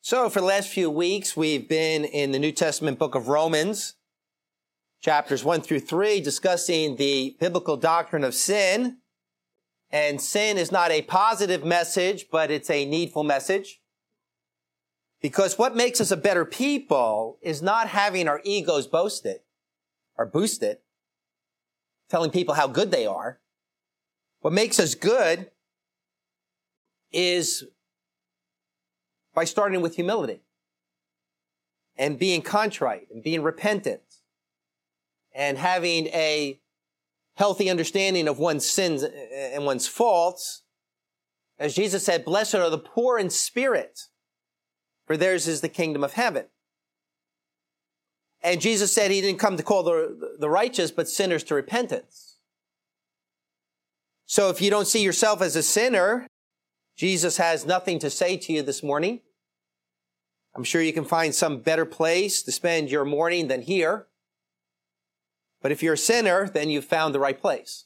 So for the last few weeks, we've been in the New Testament book of Romans, chapters 1 through 3, discussing the biblical doctrine of sin. And sin is not a positive message, but it's a needful message. Because what makes us a better people is not having our egos boasted or boosted, telling people how good they are. What makes us good is by starting with humility and being contrite and being repentant and having a healthy understanding of one's sins and one's faults. As Jesus said, blessed are the poor in spirit, for theirs is the kingdom of heaven. And Jesus said he didn't come to call the righteous, but sinners to repentance. So if you don't see yourself as a sinner, Jesus has nothing to say to you this morning. I'm sure you can find some better place to spend your morning than here. But if you're a sinner, then you've found the right place.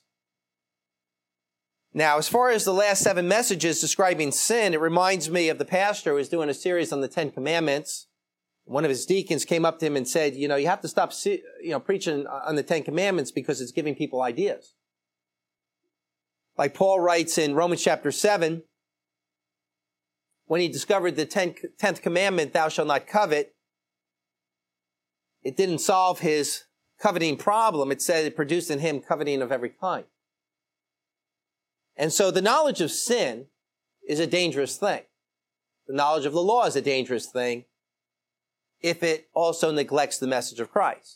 Now, as far as the last 7 messages describing sin, it reminds me of the pastor who was doing a series on the 10 Commandments. One of his deacons came up to him and said, you have to stop, preaching on the 10 Commandments because it's giving people ideas. Like Paul writes in Romans chapter 7, when he discovered the 10th commandment, thou shalt not covet, it didn't solve his coveting problem. It said it produced in him coveting of every kind. And so the knowledge of sin is a dangerous thing. The knowledge of the law is a dangerous thing if it also neglects the message of Christ.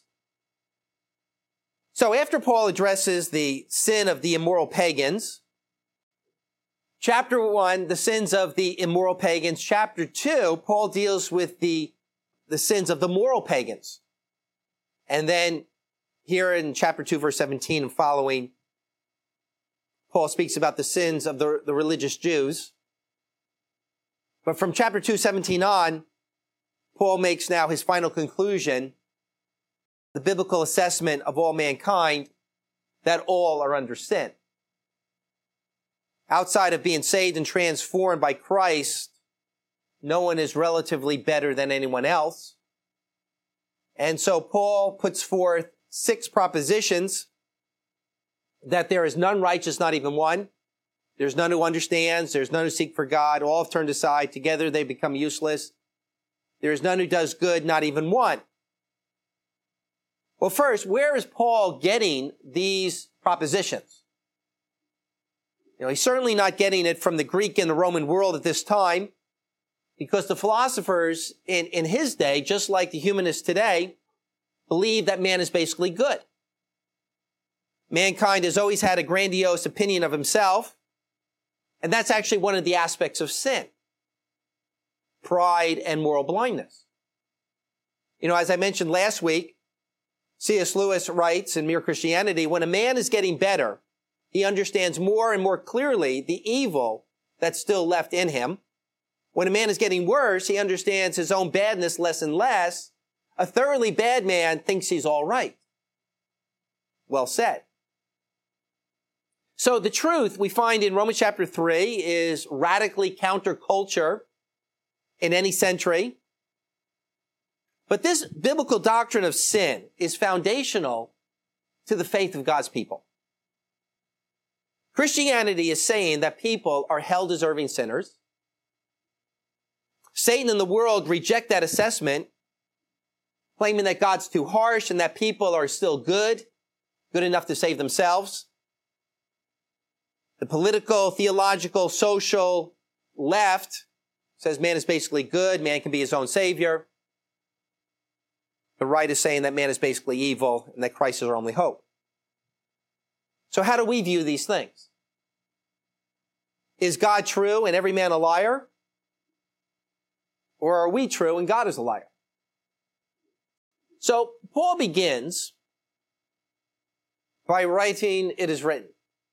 So after Paul addresses the sin of the immoral pagans, chapter 1, the sins of the immoral pagans. Chapter 2, Paul deals with the sins of the moral pagans. And then here in chapter 2, verse 17 and following, Paul speaks about the sins of the religious Jews. But from chapter 2, 17 on, Paul makes now his final conclusion, the biblical assessment of all mankind, that all are under sin. Outside of being saved and transformed by Christ, no one is relatively better than anyone else. And so Paul puts forth 6 propositions that there is none righteous, not even one. There's none who understands. There's none who seek for God. All have turned aside. Together they become useless. There is none who does good, not even one. Well, first, where is Paul getting these propositions? He's certainly not getting it from the Greek and the Roman world at this time, because the philosophers in his day, just like the humanists today, believe that man is basically good. Mankind has always had a grandiose opinion of himself, and that's actually one of the aspects of sin. Pride and moral blindness. As I mentioned last week, C.S. Lewis writes in Mere Christianity, when a man is getting better, he understands more and more clearly the evil that's still left in him. When a man is getting worse, he understands his own badness less and less. A thoroughly bad man thinks he's all right. Well said. So the truth we find in Romans chapter 3 is radically counterculture in any century. But this biblical doctrine of sin is foundational to the faith of God's people. Christianity is saying that people are hell-deserving sinners. Satan and the world reject that assessment, claiming that God's too harsh and that people are still good enough to save themselves. The political, theological, social left says man is basically good, man can be his own savior. The right is saying that man is basically evil and that Christ is our only hope. So how do we view these things? Is God true and every man a liar? Or are we true and God is a liar? So Paul begins by writing, it is written.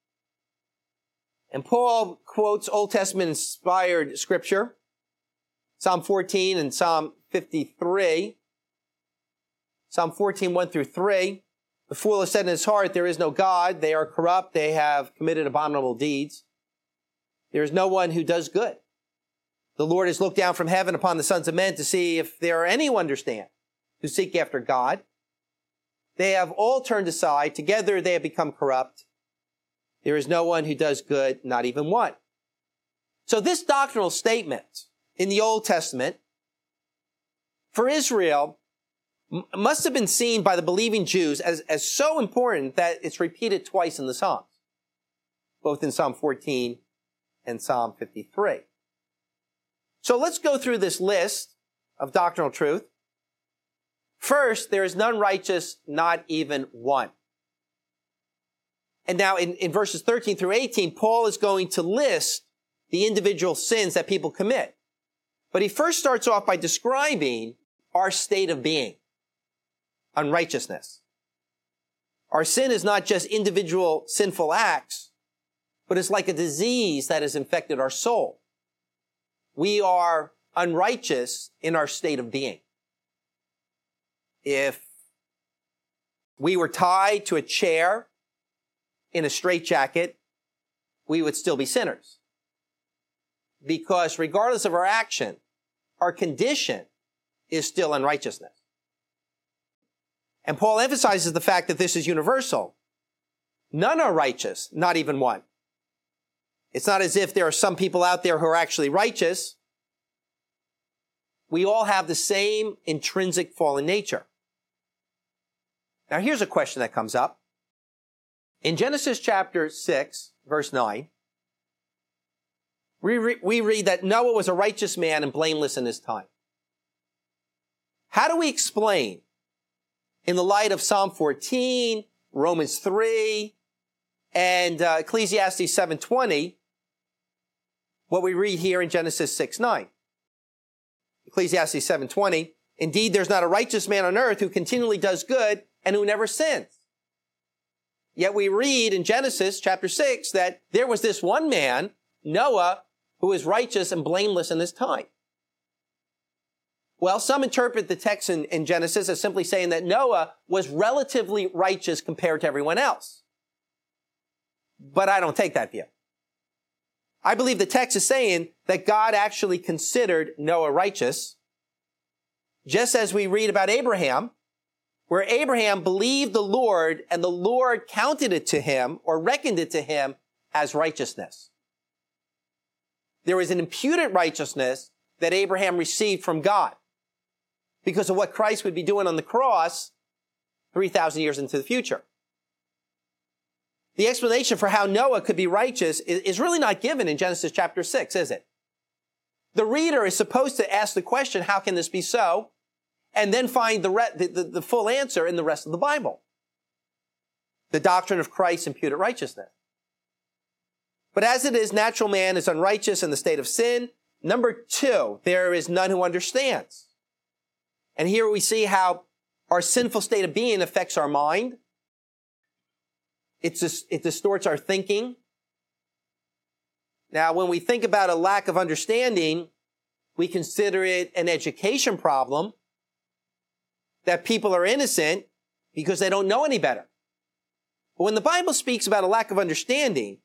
And Paul quotes Old Testament inspired scripture, Psalm 14 and Psalm 53. Psalm 14, 1 through 3. The fool has said in his heart, there is no God. They are corrupt. They have committed abominable deeds. There is no one who does good. The Lord has looked down from heaven upon the sons of men to see if there are any who understand, who seek after God. They have all turned aside. Together they have become corrupt. There is no one who does good, not even one. So this doctrinal statement in the Old Testament for Israel must have been seen by the believing Jews as so important that it's repeated twice in the Psalms, both in Psalm 14 and Psalm 53. So let's go through this list of doctrinal truth. First, there is none righteous, not even one. And now in verses 13 through 18, Paul is going to list the individual sins that people commit. But he first starts off by describing our state of being, unrighteousness. Our sin is not just individual sinful acts, but it's like a disease that has infected our soul. We are unrighteous in our state of being. If we were tied to a chair in a straitjacket, we would still be sinners. Because regardless of our action, our condition is still unrighteousness. And Paul emphasizes the fact that this is universal. None are righteous, not even one. It's not as if there are some people out there who are actually righteous. We all have the same intrinsic fallen nature. Now here's a question that comes up. In Genesis chapter 6, verse 9, we read that Noah was a righteous man and blameless in his time. How do we explain, in the light of Psalm 14, Romans 3, and Ecclesiastes 7:20, what we read here in Genesis 6:9? Ecclesiastes 7:20, indeed, there's not a righteous man on earth who continually does good and who never sins. Yet we read in Genesis chapter 6 that there was this one man, Noah, who was righteous and blameless in his time. Well, some interpret the text in Genesis as simply saying that Noah was relatively righteous compared to everyone else. But I don't take that view. I believe the text is saying that God actually considered Noah righteous, just as we read about Abraham, where Abraham believed the Lord and the Lord counted it to him or reckoned it to him as righteousness. There was an imputed righteousness that Abraham received from God because of what Christ would be doing on the cross 3,000 years into the future. The explanation for how Noah could be righteous is really not given in Genesis chapter 6, is it? The reader is supposed to ask the question, how can this be so? And then find the full answer in the rest of the Bible. The doctrine of Christ's imputed righteousness. But as it is, natural man is unrighteous in the state of sin. Number 2, there is none who understands. And here we see how our sinful state of being affects our mind. It distorts our thinking. Now, when we think about a lack of understanding, we consider it an education problem, that people are innocent because they don't know any better. But when the Bible speaks about a lack of understanding,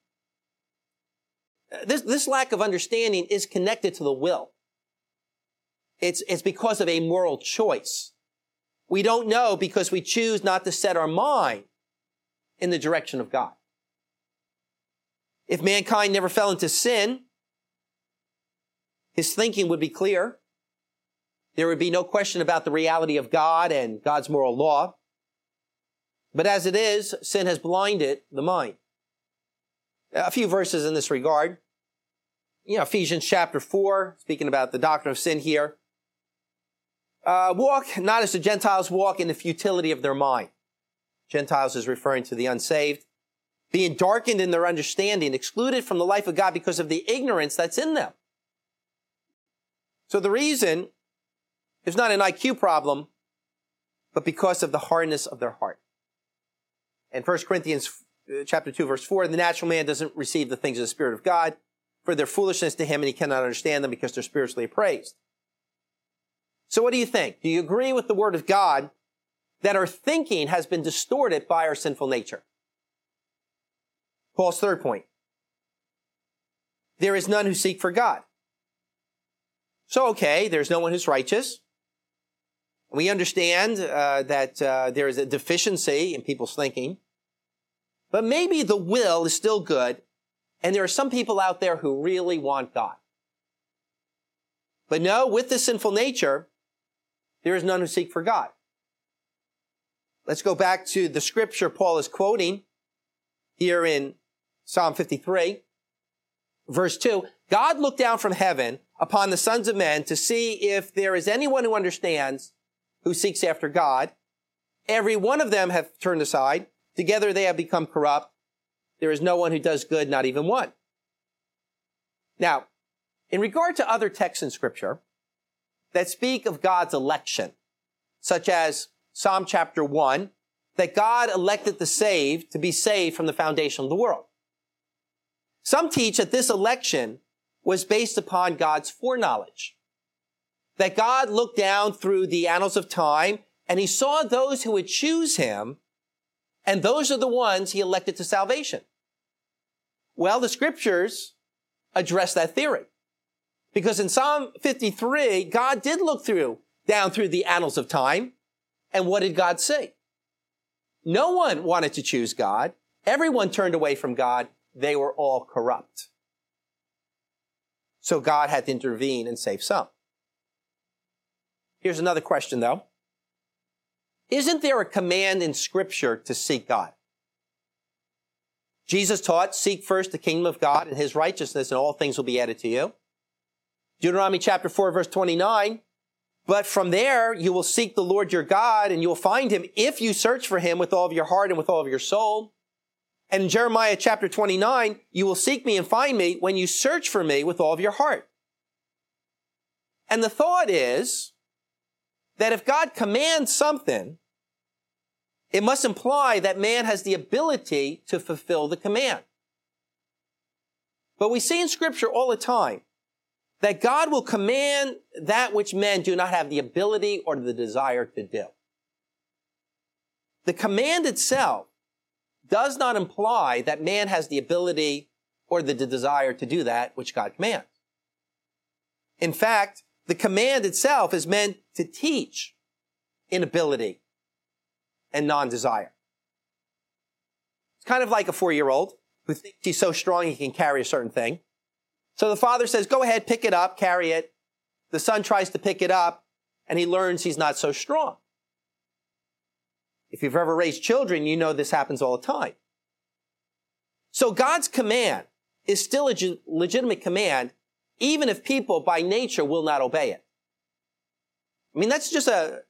this lack of understanding is connected to the will. It's because of a moral choice. We don't know because we choose not to set our mind in the direction of God. If mankind never fell into sin, his thinking would be clear. There would be no question about the reality of God and God's moral law. But as it is, sin has blinded the mind. A few verses in this regard. Ephesians chapter 4, speaking about the doctrine of sin here. Walk not as the Gentiles walk in the futility of their mind. Gentiles is referring to the unsaved. Being darkened in their understanding, excluded from the life of God because of the ignorance that's in them. So the reason is not an IQ problem, but because of the hardness of their heart. In 1 Corinthians chapter 2, verse 4, the natural man doesn't receive the things of the Spirit of God, for their foolishness to him, and he cannot understand them because they're spiritually appraised. So what do you think? Do you agree with the Word of God that our thinking has been distorted by our sinful nature? Paul's third point. There is none who seek for God. So, okay, there's no one who's righteous. We understand that there is a deficiency in people's thinking. But maybe the will is still good, and there are some people out there who really want God. But no, with this sinful nature, there is none who seek for God. Let's go back to the scripture Paul is quoting here in Psalm 53, verse 2. God looked down from heaven upon the sons of men to see if there is anyone who understands, who seeks after God. Every one of them have turned aside. Together they have become corrupt. There is no one who does good, not even one. Now, in regard to other texts in Scripture that speak of God's election, such as Psalm chapter 1, that God elected the saved to be saved from the foundation of the world. Some teach that this election was based upon God's foreknowledge, that God looked down through the annals of time and he saw those who would choose him, and those are the ones he elected to salvation. Well, the scriptures address that theory. Because in Psalm 53, God did look down through the annals of time. And what did God say? No one wanted to choose God. Everyone turned away from God. They were all corrupt. So God had to intervene and save some. Here's another question, though. Isn't there a command in Scripture to seek God? Jesus taught, seek first the kingdom of God and his righteousness, and all things will be added to you. Deuteronomy chapter 4, verse 29. But from there, you will seek the Lord your God, and you will find him if you search for him with all of your heart and with all of your soul. And in Jeremiah chapter 29, you will seek me and find me when you search for me with all of your heart. And the thought is that if God commands something, it must imply that man has the ability to fulfill the command. But we see in Scripture all the time that God will command that which men do not have the ability or the desire to do. The command itself does not imply that man has the ability or the desire to do that which God commands. In fact, the command itself is meant to teach inability and non-desire. It's kind of like a 4-year-old who thinks he's so strong he can carry a certain thing. So the father says, go ahead, pick it up, carry it. The son tries to pick it up, and he learns he's not so strong. If you've ever raised children, you know this happens all the time. So God's command is still a legitimate command, even if people by nature will not obey it. I mean, that's just a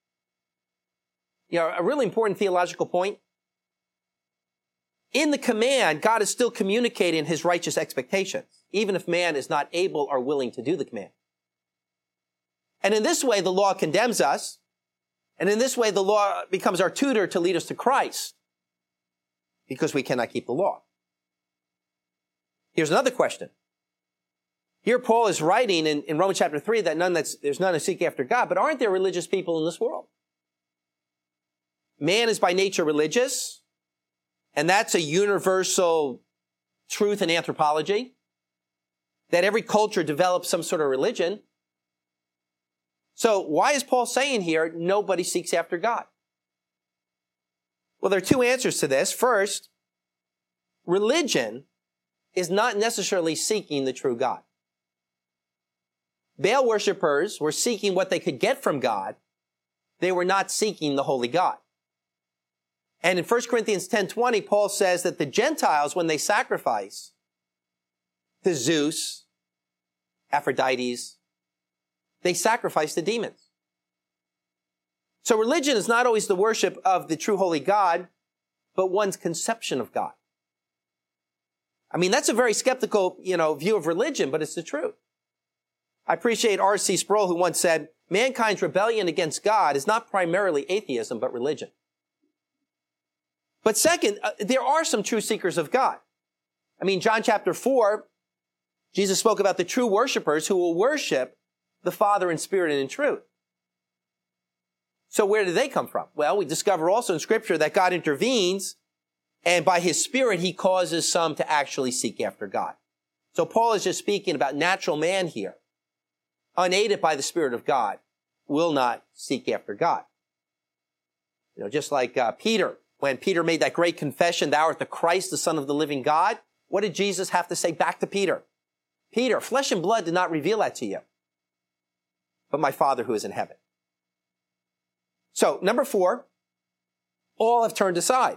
really important theological point. In the command, God is still communicating his righteous expectations, even if man is not able or willing to do the command. And in this way, the law condemns us. And in this way, the law becomes our tutor to lead us to Christ, because we cannot keep the law. Here's another question. Here Paul is writing in Romans chapter 3 that there's none who seek after God, but aren't there religious people in this world? Man is by nature religious, and that's a universal truth in anthropology, that every culture develops some sort of religion. So why is Paul saying here, nobody seeks after God? Well, there are two answers to this. First, religion is not necessarily seeking the true God. Baal worshippers were seeking what they could get from God. They were not seeking the holy God. And in 1 Corinthians 10:20, Paul says that the Gentiles, when they sacrifice to Zeus, Aphrodites, they sacrifice to demons. So religion is not always the worship of the true holy God, but one's conception of God. I mean, that's a very skeptical, view of religion, but it's the truth. I appreciate R.C. Sproul, who once said, mankind's rebellion against God is not primarily atheism, but religion. But second, there are some true seekers of God. I mean, John chapter 4, Jesus spoke about the true worshipers who will worship the Father in spirit and in truth. So where do they come from? Well, we discover also in Scripture that God intervenes, and by his Spirit, he causes some to actually seek after God. So Paul is just speaking about natural man here. unaided by the Spirit of God, will not seek after God. Just like Peter, when Peter made that great confession, thou art the Christ, the Son of the living God, what did Jesus have to say back to Peter? Peter, flesh and blood did not reveal that to you, but my Father who is in heaven. So, number 4, all have turned aside.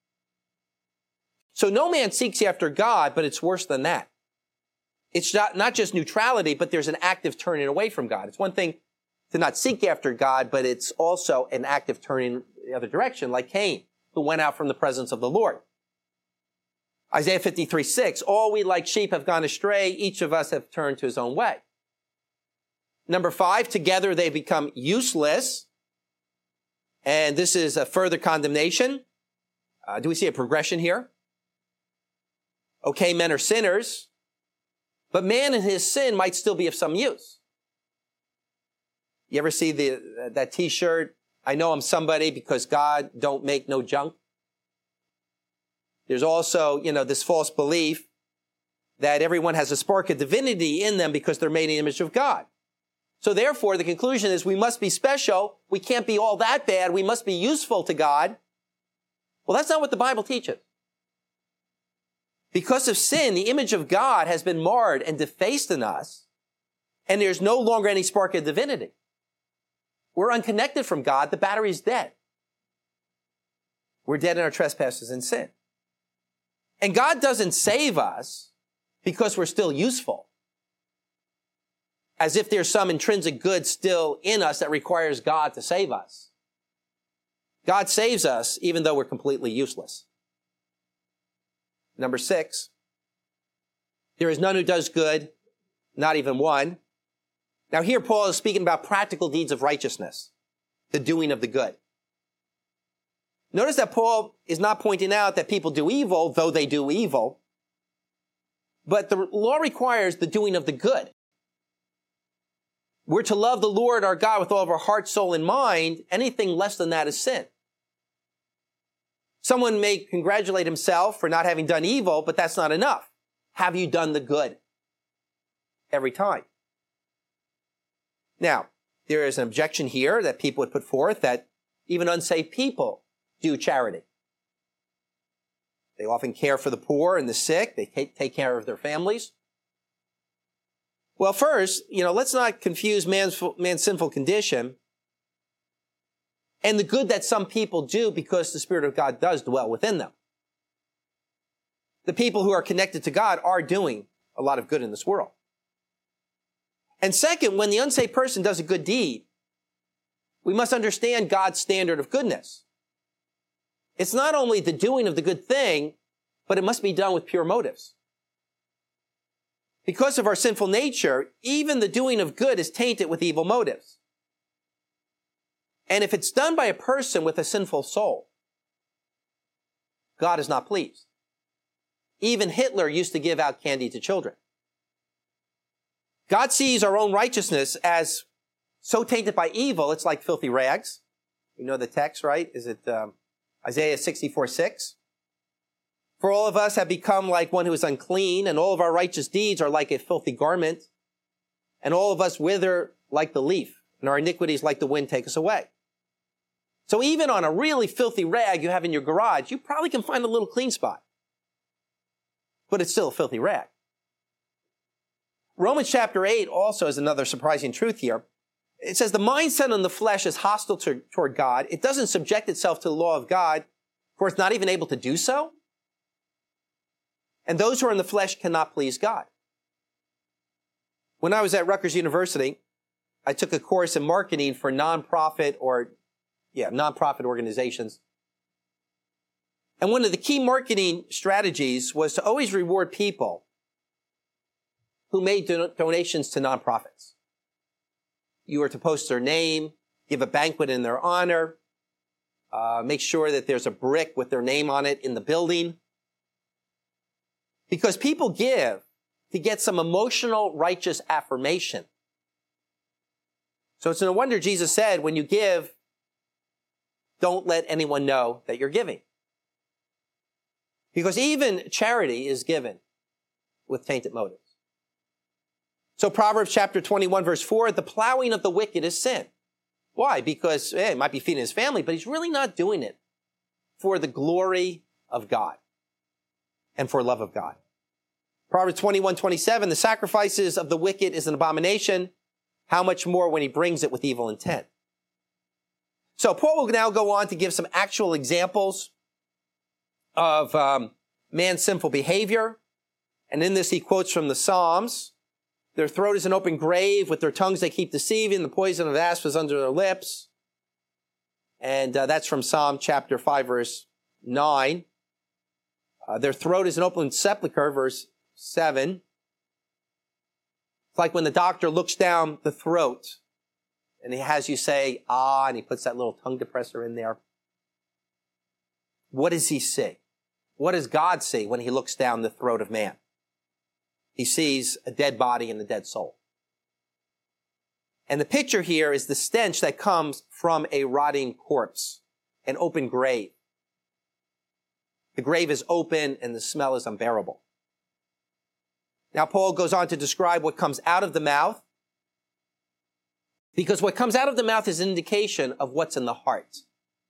So no man seeks after God, but it's worse than that. It's not just neutrality, but there's an active turning away from God. It's one thing to not seek after God, but it's also an active turning the other direction, like Cain, who went out from the presence of the Lord. Isaiah 53:6, all we like sheep have gone astray, each of us have turned to his own way. Number 5, together they become useless. And this is a further condemnation. Do we see a progression here? Okay, men are sinners, but man in his sin might still be of some use. You ever see that t-shirt, I know I'm somebody because God don't make no junk? There's also, this false belief that everyone has a spark of divinity in them because they're made in the image of God. So therefore, the conclusion is we must be special. We can't be all that bad. We must be useful to God. Well, that's not what the Bible teaches. Because of sin, the image of God has been marred and defaced in us, and there's no longer any spark of divinity. We're unconnected from God. The battery's dead. We're dead in our trespasses and sin. And God doesn't save us because we're still useful, as if there's some intrinsic good still in us that requires God to save us. God saves us even though we're completely useless. Number 6, there is none who does good, not even one. Now here Paul is speaking about practical deeds of righteousness, the doing of the good. Notice that Paul is not pointing out that people do evil, though they do evil, but the law requires the doing of the good. We're to love the Lord our God with all of our heart, soul, and mind. Anything less than that is sin. Someone may congratulate himself for not having done evil, but that's not enough. Have you done the good? Every time. Now, there is an objection here that people would put forth that even unsaved people do charity. They often care for the poor and the sick. They take care of their families. Well, first, let's not confuse man's sinful condition and the good that some people do because the Spirit of God does dwell within them. The people who are connected to God are doing a lot of good in this world. And second, when the unsaved person does a good deed, we must understand God's standard of goodness. It's not only the doing of the good thing, but it must be done with pure motives. Because of our sinful nature, even the doing of good is tainted with evil motives. And if it's done by a person with a sinful soul, God is not pleased. Even Hitler used to give out candy to children. God sees our own righteousness as so tainted by evil, it's like filthy rags. You know the text, right? Is it Isaiah 64:6? For all of us have become like one who is unclean, and all of our righteous deeds are like a filthy garment, and all of us wither like the leaf, and our iniquities like the wind take us away. So even on a really filthy rag you have in your garage, you probably can find a little clean spot. But it's still a filthy rag. Romans chapter 8 also has another surprising truth here. It says the mindset on the flesh is hostile toward God. It doesn't subject itself to the law of God, for it's not even able to do so. And those who are in the flesh cannot please God. When I was at Rutgers University, I took a course in marketing for nonprofit organizations. And one of the key marketing strategies was to always reward people who made donations to nonprofits. You were to post their name, give a banquet in their honor, make sure that there's a brick with their name on it in the building. Because people give to get some emotional, righteous affirmation. So it's no wonder Jesus said, when you give, don't let anyone know that you're giving. Because even charity is given with tainted motives. So Proverbs chapter 21, verse 4, the plowing of the wicked is sin. Why? Because he might be feeding his family, but he's really not doing it for the glory of God and for love of God. Proverbs 21, 27, the sacrifices of the wicked is an abomination. How much more when he brings it with evil intent? So Paul will now go on to give some actual examples of man's sinful behavior. And in this, he quotes from the Psalms. Their throat is an open grave. With their tongues they keep deceiving. The poison of asp is under their lips. And that's from Psalm chapter 5, verse 9. Their throat is an open sepulcher, verse 7. It's like when the doctor looks down the throat and he has you say, ah, and he puts that little tongue depressor in there. What does he see? What does God see when he looks down the throat of man? He sees a dead body and a dead soul. And the picture here is the stench that comes from a rotting corpse, an open grave. The grave is open and the smell is unbearable. Now, Paul goes on to describe what comes out of the mouth, because what comes out of the mouth is an indication of what's in the heart.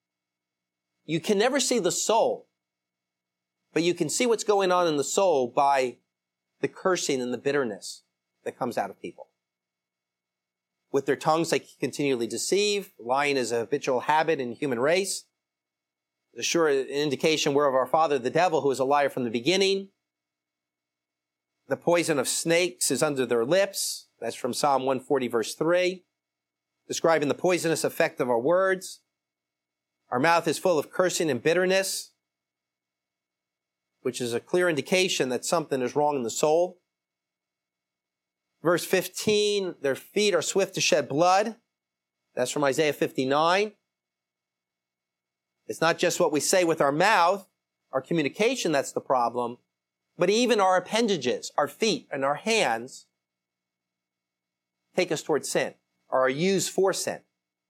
You can never see the soul, but you can see what's going on in the soul by the cursing and the bitterness that comes out of people. With their tongues, they continually deceive. Lying is a habitual habit in the human race. It's sure an indication we're of our father, the devil, who is a liar from the beginning. The poison of snakes is under their lips. That's from Psalm 140, verse 3, describing the poisonous effect of our words. Our mouth is full of cursing and bitterness, which is a clear indication that something is wrong in the soul. Verse 15, their feet are swift to shed blood. That's from Isaiah 59. It's not just what we say with our mouth, our communication that's the problem, but even our appendages, our feet and our hands take us towards sin, or are used for sin.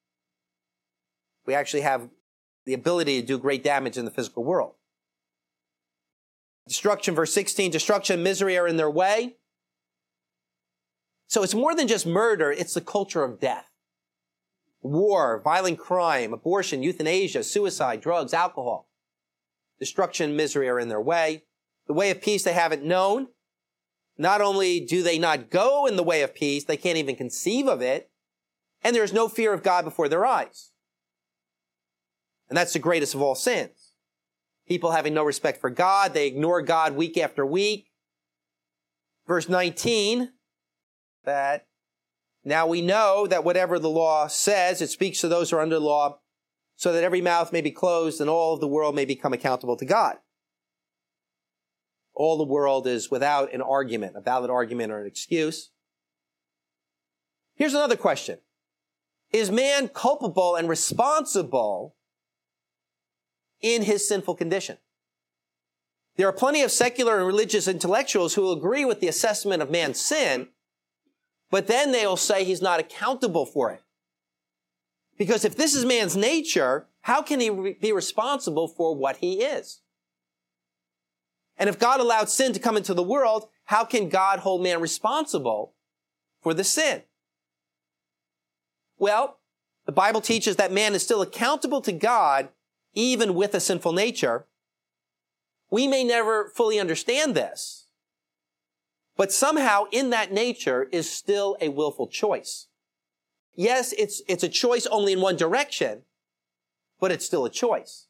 We actually have the ability to do great damage in the physical world. Destruction, verse 16, destruction and misery are in their way. So it's more than just murder, it's the culture of death. War, violent crime, abortion, euthanasia, suicide, drugs, alcohol. Destruction and misery are in their way. The way of peace they haven't known. Not only do they not go in the way of peace, they can't even conceive of it. And there is no fear of God before their eyes. And that's the greatest of all sins. People having no respect for God, they ignore God week after week. Verse 19, that now we know that whatever the law says, it speaks to those who are under the law, so that every mouth may be closed and all of the world may become accountable to God. All the world is without an argument, a valid argument or an excuse. Here's another question. Is man culpable and responsible in his sinful condition? There are plenty of secular and religious intellectuals who will agree with the assessment of man's sin, but then they will say he's not accountable for it. Because if this is man's nature, how can he be responsible for what he is? And if God allowed sin to come into the world, how can God hold man responsible for the sin? Well, the Bible teaches that man is still accountable to God even with a sinful nature. We may never fully understand this, but somehow in that nature is still a willful choice. Yes, it's a choice only in one direction, but it's still a choice.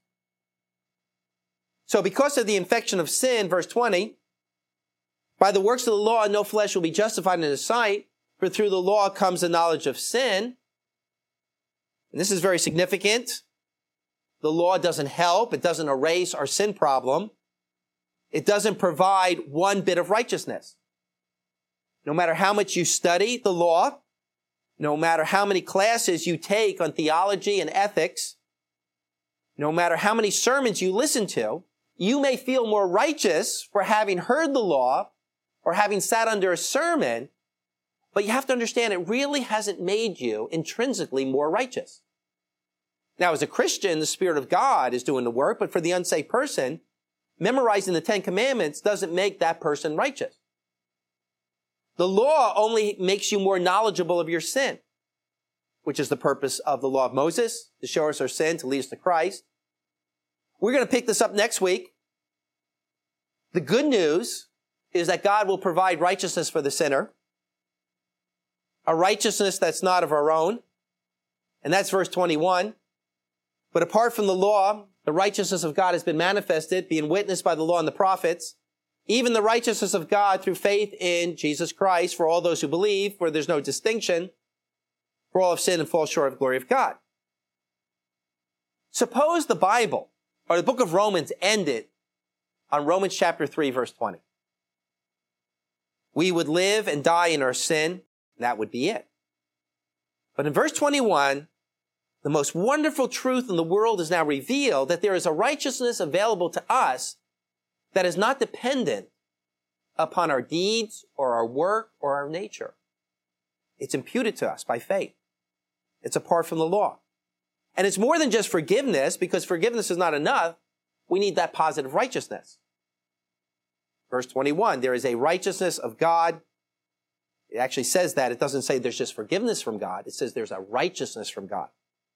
So because of the infection of sin, verse 20, by the works of the law, no flesh will be justified in his sight, for through the law comes the knowledge of sin. And this is very significant. The law doesn't help. It doesn't erase our sin problem. It doesn't provide one bit of righteousness. No matter how much you study the law, no matter how many classes you take on theology and ethics, no matter how many sermons you listen to, you may feel more righteous for having heard the law or having sat under a sermon, but you have to understand it really hasn't made you intrinsically more righteous. Now, as a Christian, the Spirit of God is doing the work, but for the unsaved person, memorizing the Ten Commandments doesn't make that person righteous. The law only makes you more knowledgeable of your sin, which is the purpose of the law of Moses, to show us our sin, to lead us to Christ. We're going to pick this up next week. The good news is that God will provide righteousness for the sinner, a righteousness that's not of our own, and that's verse 21. But apart from the law, the righteousness of God has been manifested, being witnessed by the law and the prophets, even the righteousness of God through faith in Jesus Christ for all those who believe, where there's no distinction, for all have sinned and fall short of the glory of God. Suppose the Bible, or the book of Romans, ended on Romans chapter 3, verse 20. We would live and die in our sin, and that would be it. But in verse 21, the most wonderful truth in the world is now revealed, that there is a righteousness available to us that is not dependent upon our deeds or our work or our nature. It's imputed to us by faith. It's apart from the law. And it's more than just forgiveness, because forgiveness is not enough. We need that positive righteousness. Verse 21, there is a righteousness of God. It actually says that. It doesn't say there's just forgiveness from God. It says there's a righteousness from God.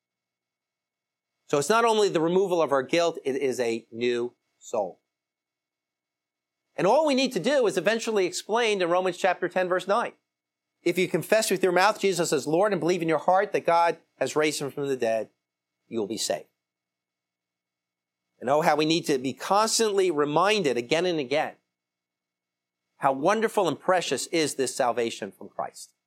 So it's not only the removal of our guilt, it is a new soul. And all we need to do is eventually explained in Romans chapter 10, verse 9. If you confess with your mouth Jesus as Lord and believe in your heart that God has raised him from the dead, you will be saved. And oh, how we need to be constantly reminded again and again how wonderful and precious is this salvation from Christ.